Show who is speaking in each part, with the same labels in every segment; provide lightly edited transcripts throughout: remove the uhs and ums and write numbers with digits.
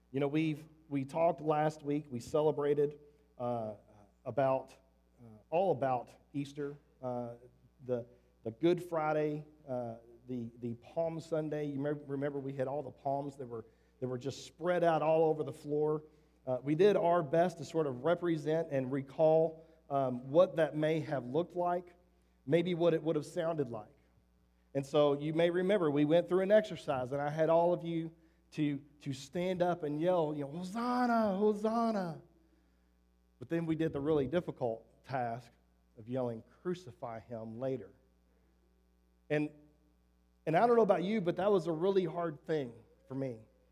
Speaker 1: You know, we talked last week. We celebrated about all about Easter, the Good Friday, the Palm Sunday. You remember we had all the palms that were just spread out all over the floor. We did our best to sort of represent and recall what that may have looked like, maybe what it would have sounded like. And so you may remember we went through an exercise, and I had all of you to stand up and yell, Hosanna, Hosanna. But then we did the really difficult task of yelling, crucify him later. And I don't know about you, but that was a really hard thing for me.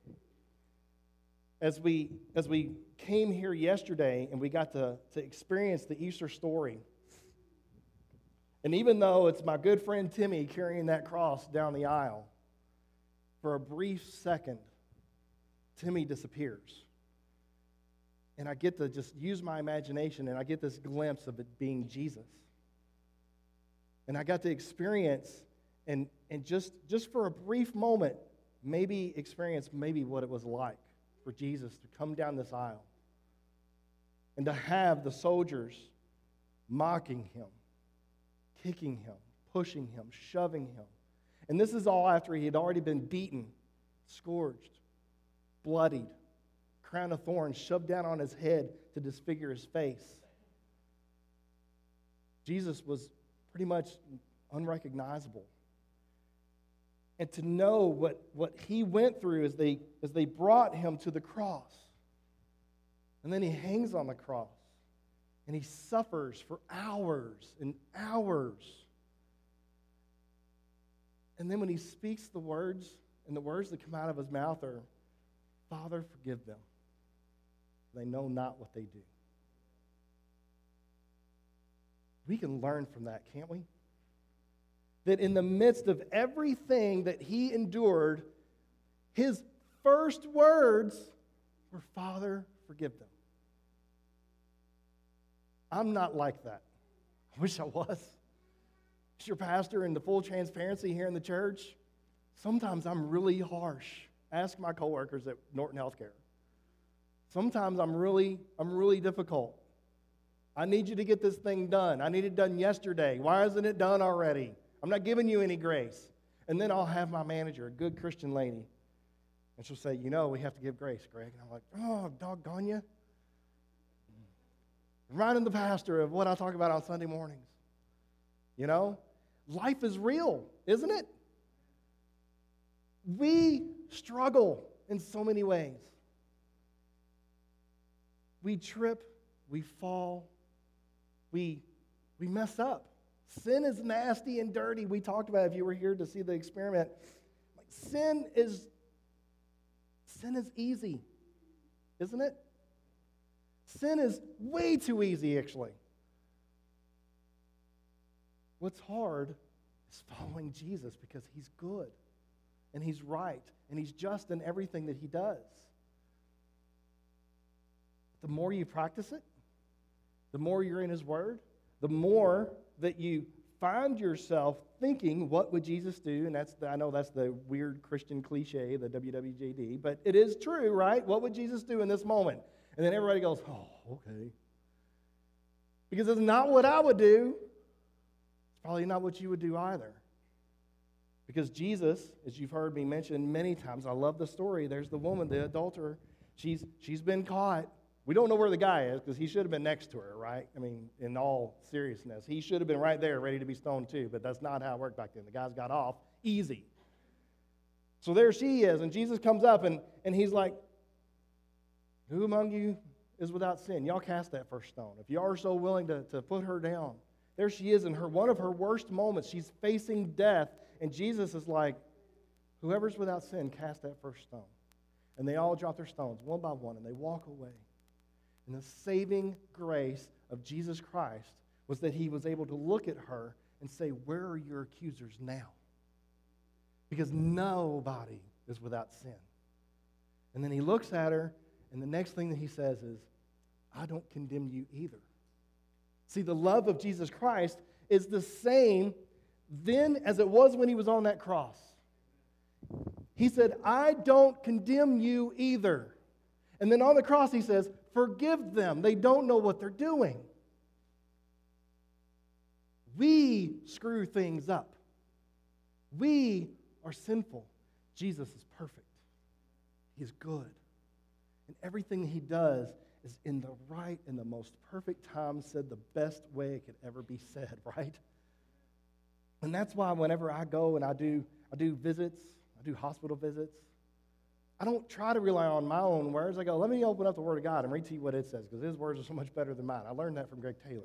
Speaker 1: As we came here yesterday and we got to experience the Easter story, and even though it's my good friend Timmy carrying that cross down the aisle, for a brief second, Timmy disappears. And I get to just use my imagination, and I get this glimpse of it being Jesus. And I got to experience, and just for a brief moment, experience what it was like for Jesus to come down this aisle and to have the soldiers mocking him, kicking him, pushing him, shoving him. And this is all after he had already been beaten, scourged, bloodied, crown of thorns shoved down on his head to disfigure his face. Jesus was pretty much unrecognizable. And to know what he went through as they brought him to the cross. And then he hangs on the cross. And he suffers for hours and hours. And then when he speaks the words, and the words that come out of his mouth are, Father, forgive them. They know not what they do. We can learn from that, can't we? That in the midst of everything that he endured, his first words were, Father, forgive them. I'm not like that. I wish I was. As your pastor, in the full transparency here in the church, sometimes I'm really harsh. Ask my coworkers at Norton Healthcare. Sometimes I'm really difficult. I need you to get this thing done. I need it done yesterday. Why isn't it done already? I'm not giving you any grace. And then I'll have my manager, a good Christian lady, and she'll say, we have to give grace, Greg. And I'm like, oh, doggone you. Reminding the pastor of what I talk about on Sunday mornings. Life is real, isn't it? We struggle in so many ways. We trip, we fall, we mess up. Sin is nasty and dirty. We talked about it if you were here to see the experiment. Sin is easy, isn't it? Sin is way too easy, actually. What's hard is following Jesus because he's good and he's right and he's just in everything that he does. The more you practice it, the more you're in his word, the more that you find yourself thinking, what would Jesus do? And I know that's the weird Christian cliche, the WWJD, but it is true, right? What would Jesus do in this moment? And then everybody goes, oh, okay. Because it's not what I would do. It's probably not what you would do either. Because Jesus, as you've heard me mention many times, I love the story. There's the woman, the adulterer. She's been caught. We don't know where the guy is because he should have been next to her, right? I mean, in all seriousness. He should have been right there ready to be stoned too, but that's not how it worked back then. The guys got off easy. So there she is, and Jesus comes up, and he's like, who among you is without sin? Y'all cast that first stone. If you are so willing to put her down. There she is in one of her worst moments. She's facing death, and Jesus is like, whoever's without sin, cast that first stone. And they all drop their stones one by one, and they walk away. And the saving grace of Jesus Christ was that he was able to look at her and say, where are your accusers now? Because nobody is without sin. And then he looks at her, and the next thing that he says is, I don't condemn you either. See, the love of Jesus Christ is the same then as it was when he was on that cross. He said, I don't condemn you either. And then on the cross, he says, forgive them. They don't know what they're doing. We screw things up. We are sinful. Jesus is perfect. He is good. And everything he does is in the right and the most perfect time, said the best way it could ever be said, right? And that's why whenever I go and I do visits, I do hospital visits, I don't try to rely on my own words. I go, let me open up the Word of God and read to you what it says, because his words are so much better than mine. I learned that from Greg Taylor.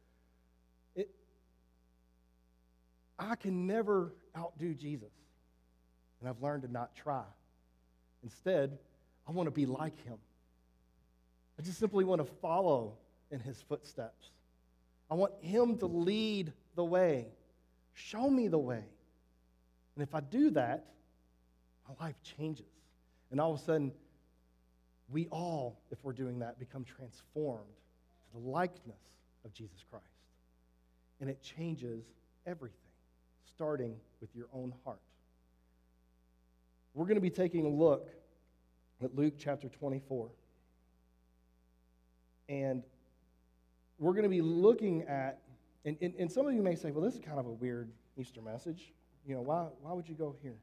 Speaker 1: I can never outdo Jesus, and I've learned to not try. Instead, I want to be like him. I just simply want to follow in his footsteps. I want him to lead the way, show me the way. And if I do that, my life changes. And all of a sudden, we all, if we're doing that, become transformed to the likeness of Jesus Christ. And it changes everything, starting with your own heart. We're going to be taking a look at Luke chapter 24. And we're going to be looking at, and some of you may say, well, this is kind of a weird Easter message. You know, why would you go here?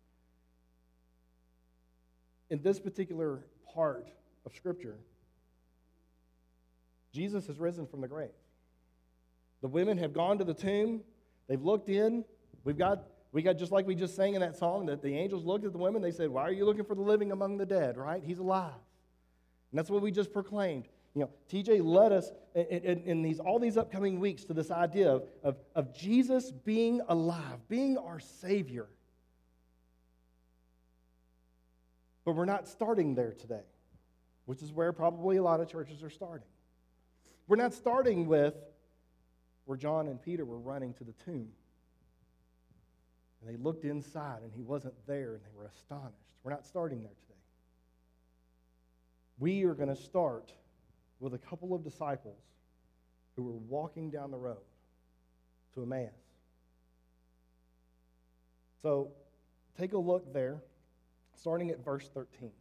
Speaker 1: In this particular part of Scripture, Jesus has risen from the grave. The women have gone to the tomb. They've looked in. We got just like we just sang in that song, that the angels looked at the women. They said, why are you looking for the living among the dead, right? He's alive. And that's what we just proclaimed. You know, TJ led us in all these upcoming weeks to this idea of Jesus being alive, being our Savior. But we're not starting there today, which is where probably a lot of churches are starting. We're not starting with where John and Peter were running to the tomb. And they looked inside, and he wasn't there, and they were astonished. We're not starting there today. We are going to start with a couple of disciples who were walking down the road to Emmaus. So take a look there, starting at verse 13.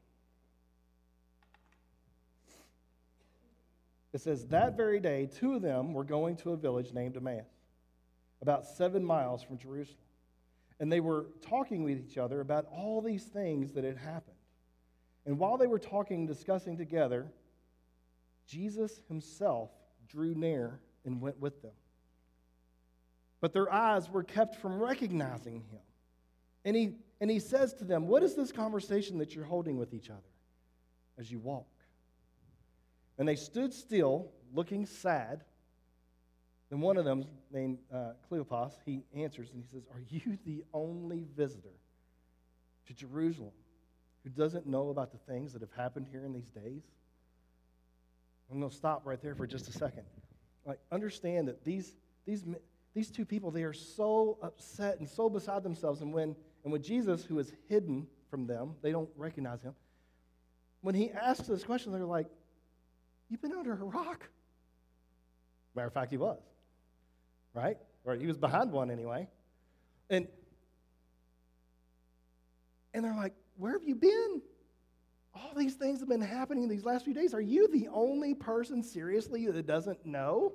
Speaker 1: It says, that very day, two of them were going to a village named Emmaus, about 7 miles from Jerusalem. And they were talking with each other about all these things that had happened. And while they were talking, discussing together, Jesus himself drew near and went with them. But their eyes were kept from recognizing him. And he says to them, what is this conversation that you're holding with each other as you walk? And they stood still, looking sad. Then one of them, named Cleopas, he answers and he says, are you the only visitor to Jerusalem who doesn't know about the things that have happened here in these days? I'm going to stop right there for just a second. Like, understand that these two people, they are so upset and so beside themselves. And when Jesus, who is hidden from them, they don't recognize him. When he asks this question, they're like, you've been under a rock. Matter of fact, he was. Right? Or he was behind one anyway. And they're like, where have you been? All these things have been happening these last few days. Are you the only person, seriously, that doesn't know?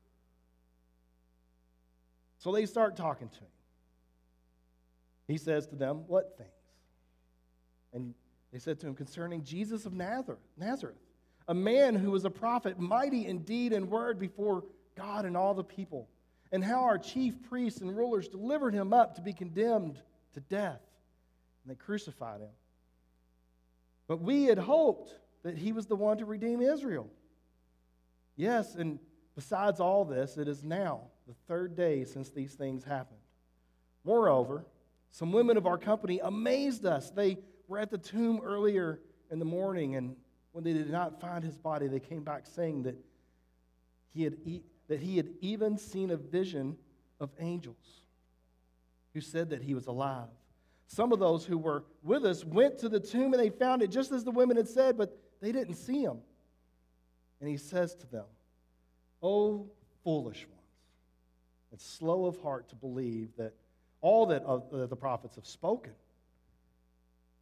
Speaker 1: So they start talking to him. He says to them, what things? And they said to him, concerning Jesus of Nazareth, a man who was a prophet, mighty in deed and word before God and all the people, and how our chief priests and rulers delivered him up to be condemned to death. And they crucified him. But we had hoped that he was the one to redeem Israel. Yes, and besides all this, it is now the third day since these things happened. Moreover, some women of our company amazed us. They were at the tomb earlier in the morning, and when they did not find his body, they came back saying that he had even seen a vision of angels who said that he was alive. Some of those who were with us went to the tomb and they found it just as the women had said, but they didn't see him. And he says to them, O foolish ones, and slow of heart to believe that all that the prophets have spoken.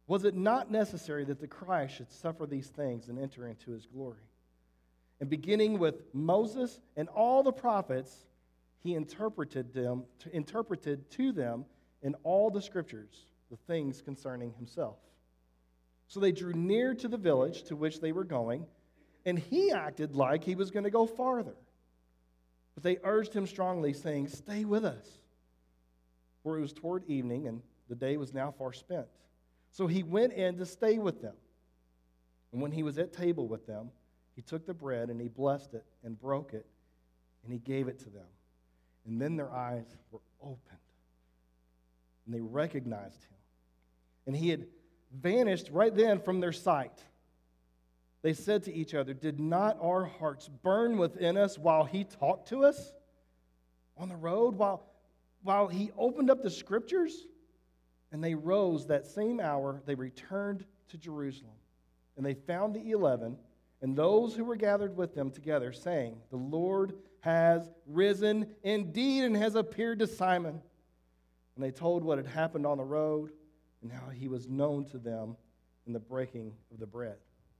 Speaker 1: Was it not necessary that the Christ should suffer these things and enter into his glory? And beginning with Moses and all the prophets, he interpreted to them in all the scriptures the things concerning himself. So they drew near to the village to which they were going, and he acted like he was going to go farther. But they urged him strongly, saying, "Stay with us." For it was toward evening, and the day was now far spent. So he went in to stay with them. And when he was at table with them, he took the bread, and he blessed it, and broke it, and he gave it to them. And then their eyes were opened, and they recognized him. And he had vanished right then from their sight. They said to each other, "Did not our hearts burn within us while he talked to us on the road, while he opened up the scriptures?" And they rose that same hour. They returned to Jerusalem. And they found the 11 and those who were gathered with them together, saying, "The Lord has risen indeed and has appeared to Simon." And they told what had happened on the road and how he was known to them in the breaking of the bread.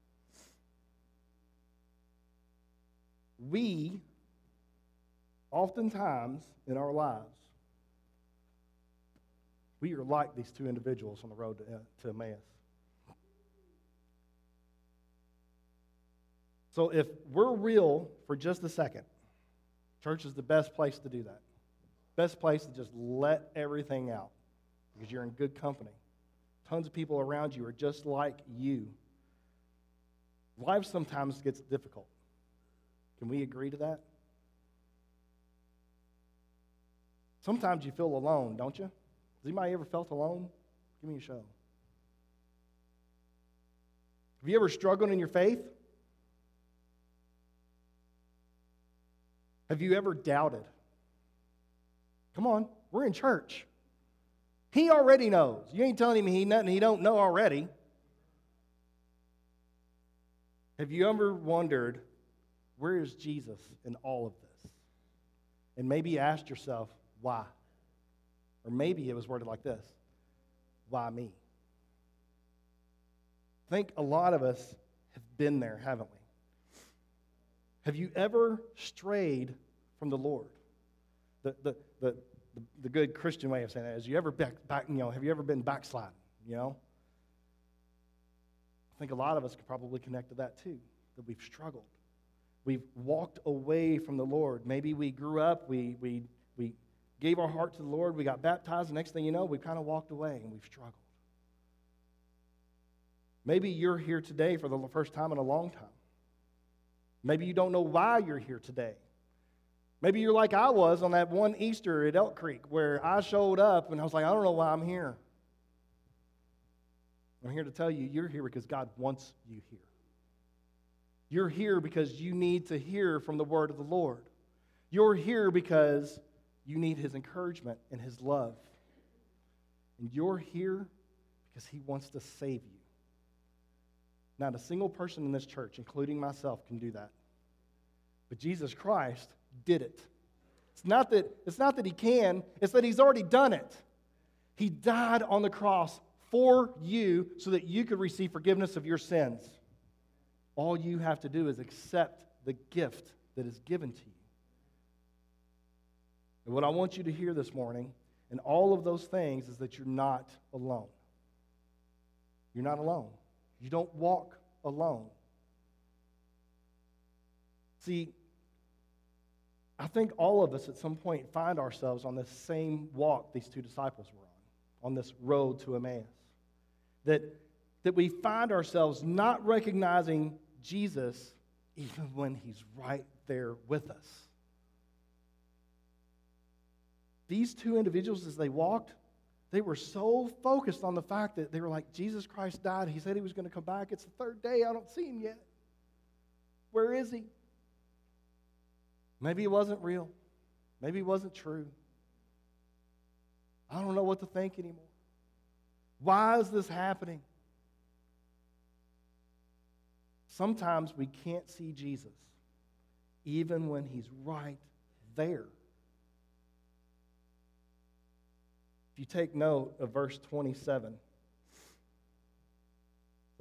Speaker 1: We, oftentimes in our lives, we are like these two individuals on the road to Emmaus. So if we're real for just a second, church is the best place to do that. Best place to just let everything out because you're in good company. Tons of people around you are just like you. Life sometimes gets difficult. Can we agree to that? Sometimes you feel alone, don't you? Has anybody ever felt alone? Give me a show. Have you ever struggled in your faith? Have you ever doubted? Come on, we're in church. He already knows. You ain't telling him nothing he don't know already. Have you ever wondered, where is Jesus in all of this? And maybe asked yourself, why? Or maybe it was worded like this, why me? I think a lot of us have been there, haven't we? Have you ever strayed from the Lord? The good Christian way of saying that is, have you ever been backsliding? I think a lot of us could probably connect to that too, that we've struggled. We've walked away from the Lord. Maybe we grew up, we gave our heart to the Lord, we got baptized, the next thing you know, we kind of walked away and we've struggled. Maybe you're here today for the first time in a long time. Maybe you don't know why you're here today. Maybe you're like I was on that one Easter at Elk Creek where I showed up and I was like, I don't know why I'm here. I'm here to tell you, you're here because God wants you here. You're here because you need to hear from the word of the Lord. You're here because you need his encouragement and his love. And you're here because he wants to save you. Not a single person in this church, including myself, can do that. But Jesus Christ did it. It's not that he can, it's that he's already done it. He died on the cross for you so that you could receive forgiveness of your sins. All you have to do is accept the gift that is given to you. And what I want you to hear this morning, and all of those things, is that you're not alone. You're not alone. You don't walk alone. See, I think all of us at some point find ourselves on this same walk these two disciples were on this road to Emmaus. That we find ourselves not recognizing Jesus even when he's right there with us. These two individuals, as they walked, they were so focused on the fact that they were like, Jesus Christ died. He said he was going to come back. It's the third day. I don't see him yet. Where is he? Maybe it wasn't real. Maybe it wasn't true. I don't know what to think anymore. Why is this happening? Sometimes we can't see Jesus, even when he's right there. If you take note of verse 27,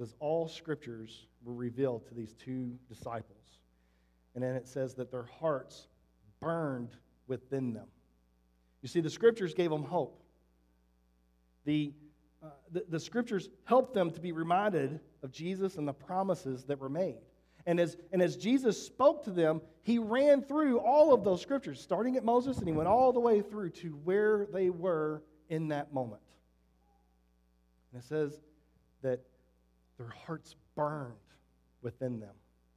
Speaker 1: says all scriptures were revealed to these two disciples. And then it says that their hearts burned within them. You see, the scriptures gave them hope. The scriptures helped them to be reminded of Jesus and the promises that were made. And as Jesus spoke to them, he ran through all of those scriptures, starting at Moses, and he went all the way through to where they were in that moment. And it says that their hearts burned within them.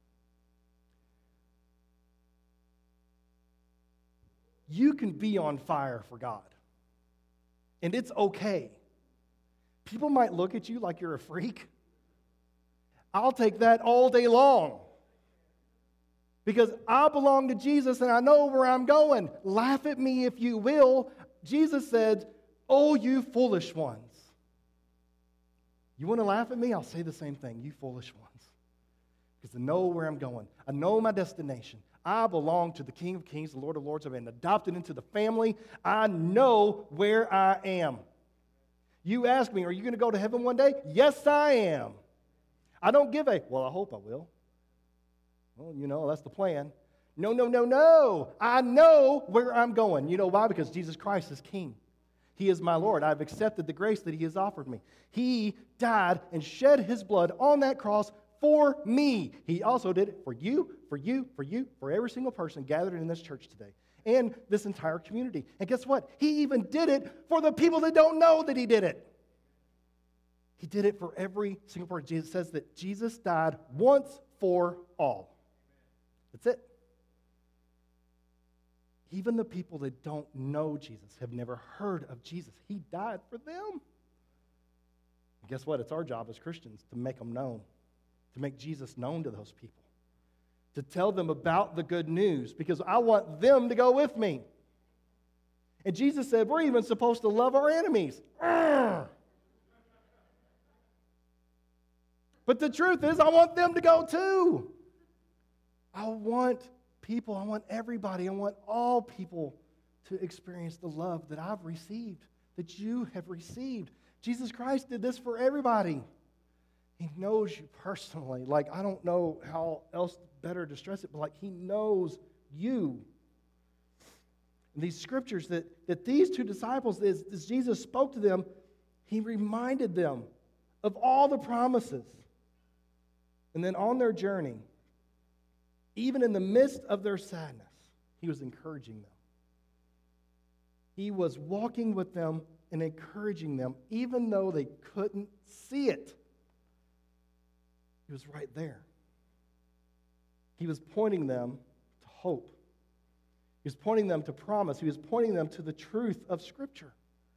Speaker 1: You can be on fire for God, and it's okay. People might look at you like you're a freak. I'll take that all day long because I belong to Jesus and I know where I'm going. Laugh at me if you will. Jesus said, "Oh, you foolish ones." You want to laugh at me? I'll say the same thing. You foolish ones. Because I know where I'm going. I know my destination. I belong to the King of Kings, the Lord of Lords. I've been adopted into the family. I know where I am. You ask me, are you going to go to heaven one day? Yes, I am. I don't give a, well, I hope I will. Well, that's the plan. No. I know where I'm going. You know why? Because Jesus Christ is King. He is my Lord. I've accepted the grace that he has offered me. He died and shed his blood on that cross for me. He also did it for you, for every single person gathered in this church today and this entire community. And guess what? He even did it for the people that don't know that he did it. He did it for every single person. Jesus says that Jesus died once for all. That's it. Even the people that don't know Jesus, have never heard of Jesus, he died for them. And guess what? It's our job as Christians to make them known, to make Jesus known to those people, to tell them about the good news, because I want them to go with me. And Jesus said, we're even supposed to love our enemies. But the truth is, I want them to go too. I want everybody, I want all people to experience the love that I've received, that you have received. Jesus Christ did this for everybody. He knows you personally. Like, I don't know how else better to stress it, but he knows you. And these scriptures that these two disciples, as Jesus spoke to them, he reminded them of all the promises. And then on their journey, even in the midst of their sadness, he was encouraging them. He was walking with them and encouraging them, even though they couldn't see it. He was right there. He was pointing them to hope. He was pointing them to promise. He was pointing them to the truth of Scripture.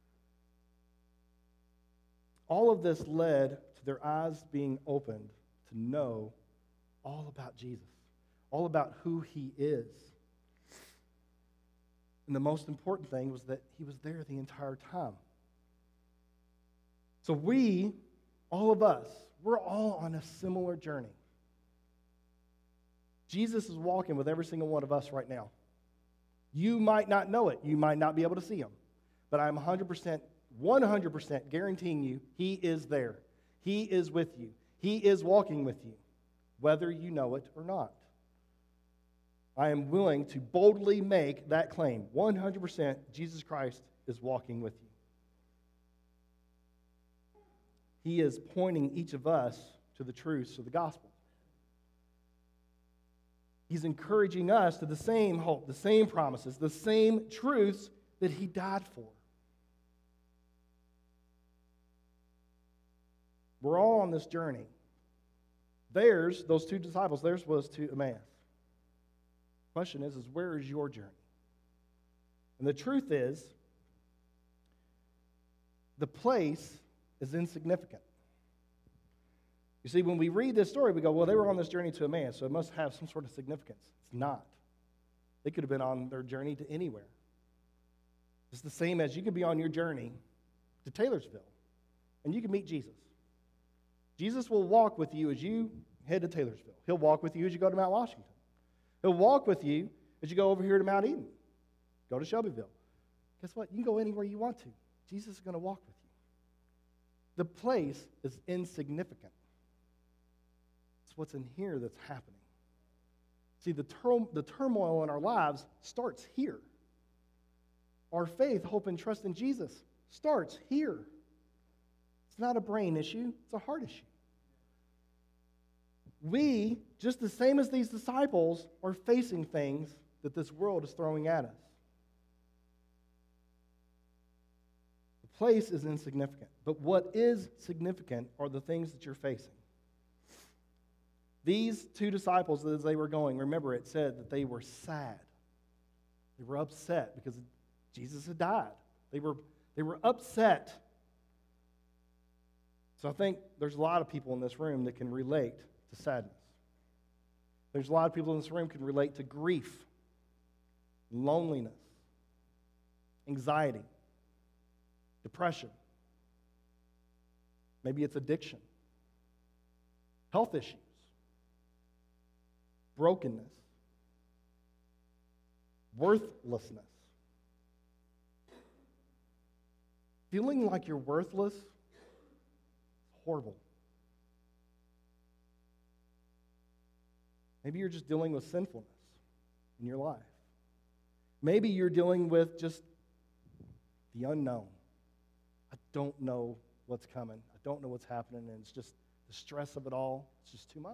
Speaker 1: All of this led to their eyes being opened to know all about Jesus, all about who he is. And the most important thing was that he was there the entire time. So we, all of us, we're all on a similar journey. Jesus is walking with every single one of us right now. You might not know it. You might not be able to see him. But I'm 100% guaranteeing you he is there. He is with you. He is walking with you, whether you know it or not. I am willing to boldly make that claim. 100% Jesus Christ is walking with you. He is pointing each of us to the truths of the gospel. He's encouraging us to the same hope, the same promises, the same truths that he died for. We're all on this journey. Those two disciples, theirs was to Emmaus. The question is where is your journey? And the truth is, the place is insignificant. You see, when we read this story, we go, well, they were on this journey to Emmaus, so it must have some sort of significance. It's not. They could have been on their journey to anywhere. It's the same as you could be on your journey to Taylorsville, and you can meet Jesus. Jesus will walk with you as you head to Taylorsville. He'll walk with you as you go to Mount Washington. He'll walk with you as you go over here to Mount Eden. Go to Shelbyville. Guess what? You can go anywhere you want to. Jesus is going to walk with you. The place is insignificant. what's in here that's happening. See, the turmoil in our lives starts here. Our faith, hope, and trust in Jesus starts here. It's not a brain issue, it's a heart issue. We, just the same as these disciples, are facing things that this world is throwing at us. The place is insignificant, but what is significant are the things that you're facing. These two disciples, as they were going, remember it said that they were sad. They were upset because Jesus had died. They were upset. So I think there's a lot of people in this room that can relate to sadness. There's a lot of people in this room can relate to grief, loneliness, anxiety, depression. Maybe it's addiction, health issues, brokenness, worthlessness. Feeling like you're worthless is horrible. Maybe you're just dealing with sinfulness in your life. Maybe you're dealing with just the unknown. I don't know what's coming. I don't know what's happening, and it's just the stress of it all. It's just too much.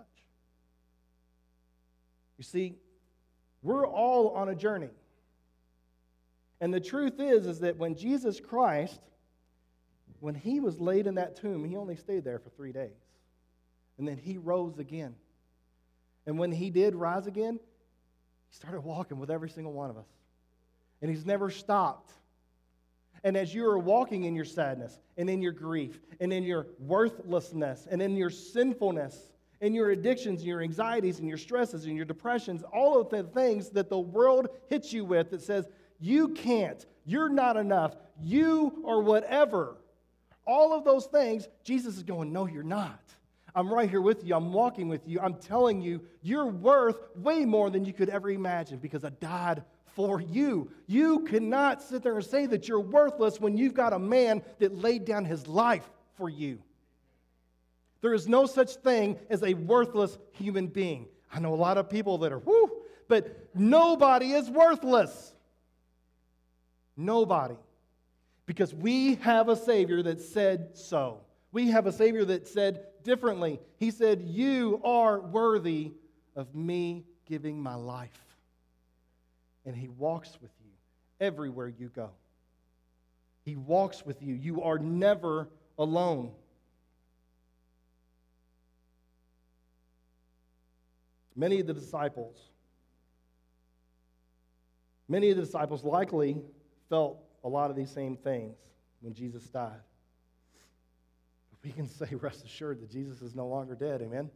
Speaker 1: You see, we're all on a journey. And the truth is that when Jesus Christ, when he was laid in that tomb, he only stayed there for 3 days. And then he rose again. And when he did rise again, he started walking with every single one of us. And he's never stopped. And as you are walking in your sadness, and in your grief, and in your worthlessness, and in your sinfulness, and your addictions, and your anxieties, and your stresses, and your depressions, all of the things that the world hits you with that says, you can't, you're not enough, you or whatever. All of those things, Jesus is going, no, you're not. I'm right here with you. I'm walking with you. I'm telling you, you're worth way more than you could ever imagine because I died for you. You cannot sit there and say that you're worthless when you've got a man that laid down his life for you. There is no such thing as a worthless human being. I know a lot of people that are, but nobody is worthless. Nobody. Because we have a Savior that said so. We have a Savior that said differently. He said, you are worthy of me giving my life. And he walks with you everywhere you go. He walks with you. You are never alone. Many of the disciples likely felt a lot of these same things when Jesus died. But we can say, rest assured, that Jesus is no longer dead, amen?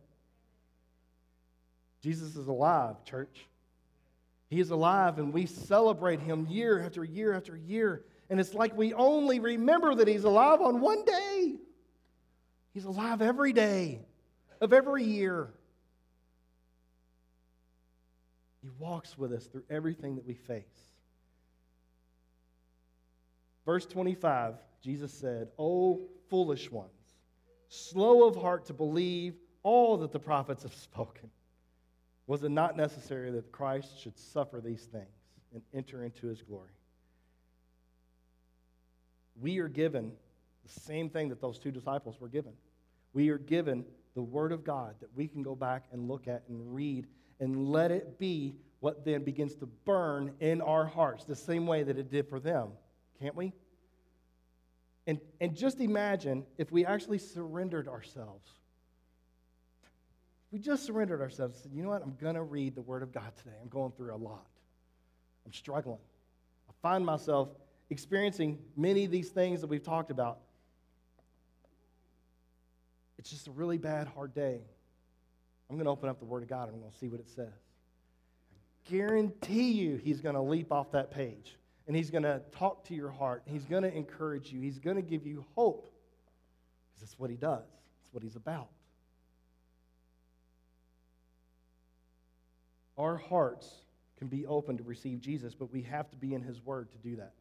Speaker 1: Jesus is alive, church. He is alive, and we celebrate him year after year after year. And it's like we only remember that he's alive on one day. He's alive every day of every year. He walks with us through everything that we face. Verse 25, Jesus said, "O foolish ones, slow of heart to believe all that the prophets have spoken. Was it not necessary that Christ should suffer these things and enter into his glory?" We are given the same thing that those two disciples were given. We are given the Word of God that we can go back and look at and read and let it be what then begins to burn in our hearts the same way that it did for them. Can't we? And just imagine if we actually surrendered ourselves. We just surrendered ourselves and said, you know what, I'm going to read the Word of God today. I'm going through a lot. I'm struggling. I find myself experiencing many of these things that we've talked about. It's just a really bad, hard day. I'm going to open up the Word of God and I'm going to see what it says. I guarantee you he's going to leap off that page. And he's going to talk to your heart. He's going to encourage you. He's going to give you hope. Because that's what he does. That's what he's about. Our hearts can be open to receive Jesus, but we have to be in his word to do that.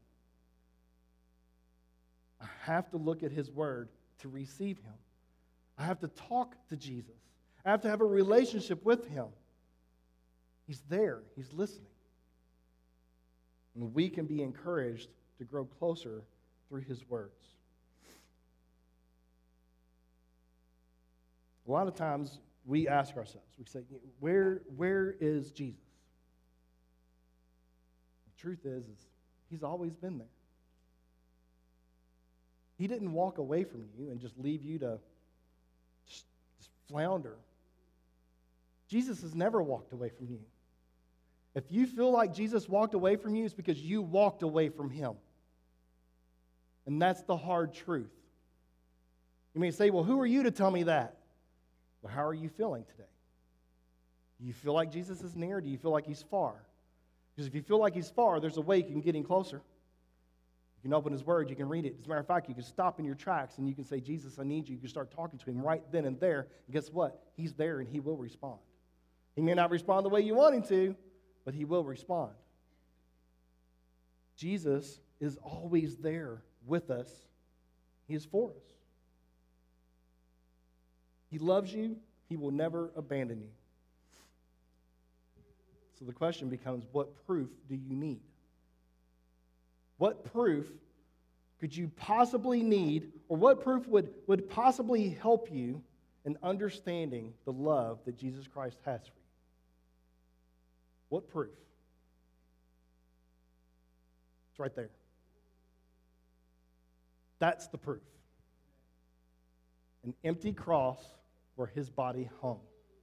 Speaker 1: I have to look at his word to receive him. I have to talk to Jesus. I have to have a relationship with him. He's there. He's listening. And we can be encouraged to grow closer through his words. A lot of times we ask ourselves, we say, where is Jesus? The truth is he's always been there. He didn't walk away from you and just leave you to just flounder. Jesus has never walked away from you. If you feel like Jesus walked away from you, it's because you walked away from him. And that's the hard truth. You may say, well, who are you to tell me that? Well, how are you feeling today? Do you feel like Jesus is near? Or do you feel like he's far? Because if you feel like he's far, there's a way you can get him closer. You can open his word, you can read it. As a matter of fact, you can stop in your tracks and you can say, Jesus, I need you. You can start talking to him right then and there. And guess what? He's there and he will respond. He may not respond the way you want him to, but he will respond. Jesus is always there with us. He is for us. He loves you. He will never abandon you. So the question becomes, what proof do you need? What proof could you possibly need, or what proof would possibly help you in understanding the love that Jesus Christ has for you? What proof? It's right there. That's the proof. An empty cross where his body hung.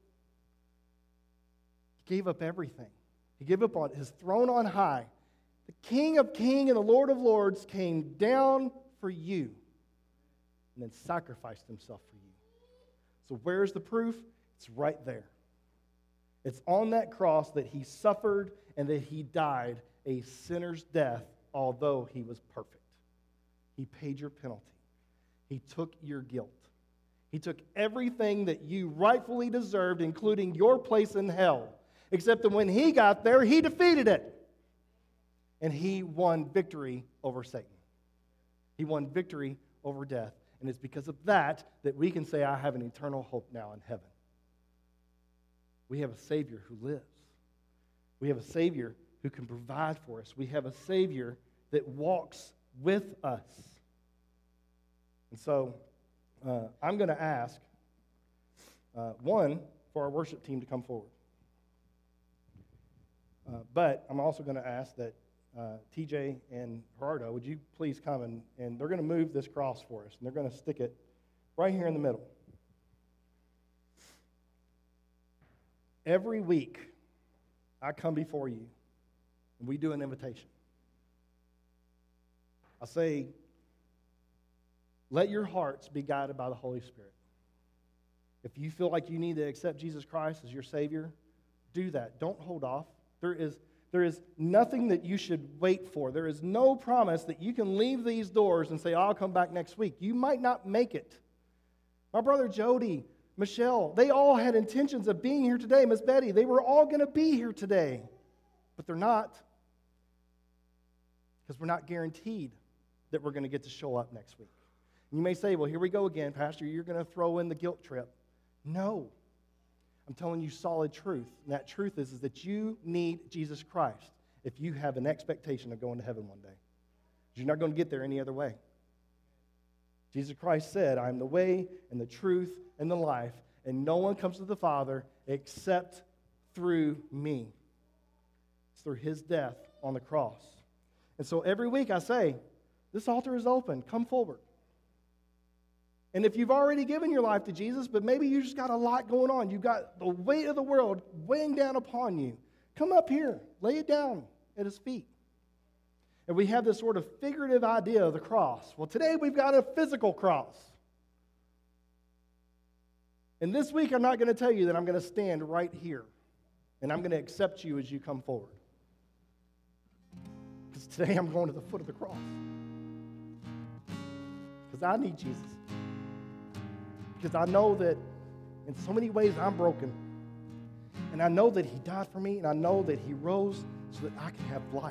Speaker 1: He gave up everything. He gave up on his throne on high. The King of Kings and the Lord of Lords came down for you and then sacrificed himself for you. So where's the proof? It's right there. It's on that cross that he suffered and that he died a sinner's death, although he was perfect. He paid your penalty. He took your guilt. He took everything that you rightfully deserved, including your place in hell. Except that when he got there, he defeated it. And he won victory over Satan. He won victory over death. And it's because of that we can say, I have an eternal hope now in heaven. We have a Savior who lives. We have a Savior who can provide for us. We have a Savior that walks with us. And so I'm going to ask one for our worship team to come forward. But I'm also going to ask that TJ and Gerardo, would you please come and they're going to move this cross for us, and they're going to stick it right here in the middle. Every week, I come before you, and we do an invitation. I say, let your hearts be guided by the Holy Spirit. If you feel like you need to accept Jesus Christ as your Savior, do that. Don't hold off. There is nothing that you should wait for. There is no promise that you can leave these doors and say, I'll come back next week. You might not make it. My brother Jody, Michelle, they all had intentions of being here today. Miss Betty, they were all going to be here today. But they're not. Because we're not guaranteed that we're going to get to show up next week. And you may say, well, here we go again, Pastor. You're going to throw in the guilt trip. No. I'm telling you solid truth. And that truth is that you need Jesus Christ if you have an expectation of going to heaven one day. You're not going to get there any other way. Jesus Christ said, I am the way and the truth and the life, and no one comes to the Father except through me. It's through his death on the cross. And so every week I say, this altar is open. Come forward. And if you've already given your life to Jesus, but maybe you just got a lot going on, you've got the weight of the world weighing down upon you, come up here, lay it down at his feet. And we have this sort of figurative idea of the cross. Well, today we've got a physical cross. And this week I'm not going to tell you that I'm going to stand right here and I'm going to accept you as you come forward. Because today I'm going to the foot of the cross. Because I need Jesus. Because I know that in so many ways I'm broken. And I know that he died for me, and I know that he rose so that I can have life.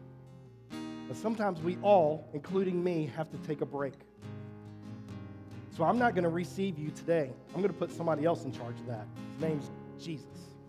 Speaker 1: But sometimes we all, including me, have to take a break. So So I'm not going to receive you today. I'm going to put somebody else in charge of that. His name's Jesus.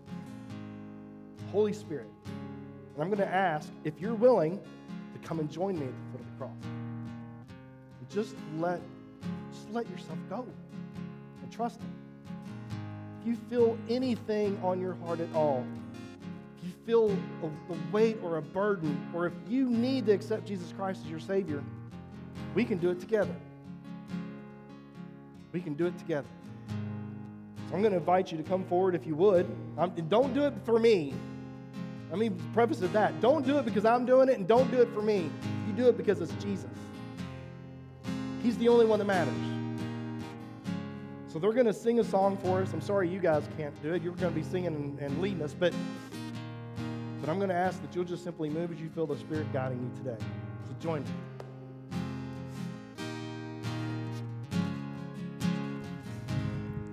Speaker 1: Holy Spirit. And I'm going to ask if you're willing to come and join me at the foot of the cross. And just let yourself go and trust Him. If you feel anything on your heart at all, if you feel a weight or a burden, or if you need to accept Jesus Christ as your Savior, we can do it together. We can do it together. So I'm going to invite you to come forward if you would. Don't do it for me. Let me preface it that. Don't do it because I'm doing it, and don't do it for me. You do it because it's Jesus. He's the only one that matters. So they're going to sing a song for us. I'm sorry you guys can't do it. You're going to be singing and leading us, but I'm going to ask that you'll just simply move as you feel the Spirit guiding you today. So join me.